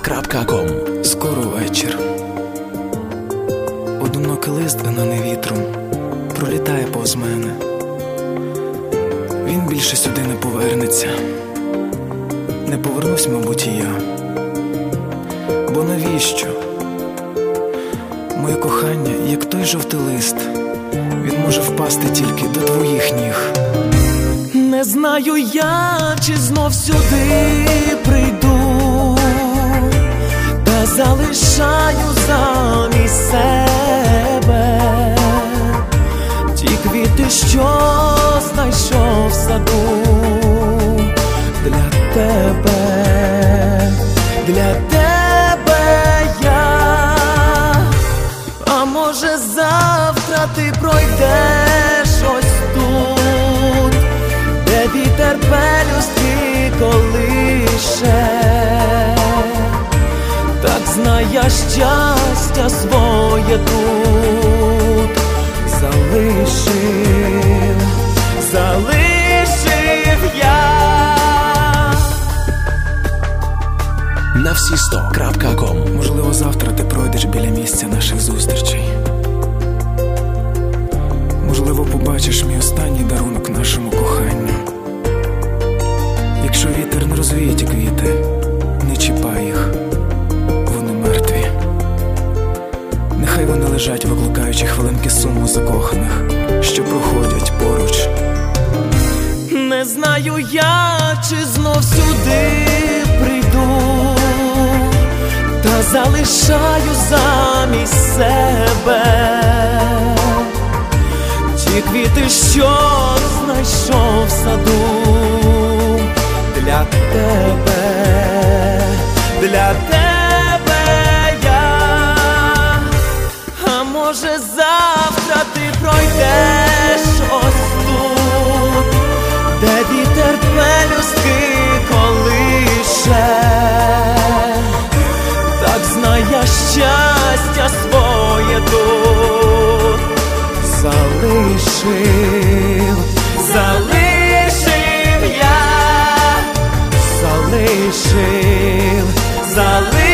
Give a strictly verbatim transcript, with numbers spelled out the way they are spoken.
крапка ком. Скоро вечір. Одинокий лист, гнаний вітром, пролітає повз мене. Він більше сюди не повернеться. Не повернусь, мабуть, і я. Бо навіщо? Моє кохання, як той жовтий лист, він може впасти тільки до твоїх ніг. Не знаю я, чи знов сюди прийду, та залишаю замість себе ті квіти, що знайшов в саду. Для тебе, для тебе я. А може завтра ти пройдеш ось тут, де вітер пелюстки колише. Так знай, я щастя своє тут залишив, залишив я. На всі сто крапка ком. Можливо, завтра ти пройдеш біля місця наших зустрічей. Можливо, побачиш мій останній дарунок нашому коханню. Якщо вітер не розвіє ті квіти, не чіпай їх, вони мертві. Нехай вони лежать, викликаючи хвилинки суму закоханих, що проходять поруч. Не знаю я, чи знов сюди прийду, та залишаю замість себе ті квіти, що знайшов в саду. Для тебе, для тебе я. А може завтра ти пройдеш ось тут, де вітер пелюстки колише. Так знай, я щастя своє тут залишив, залишив я, залишив, залишив.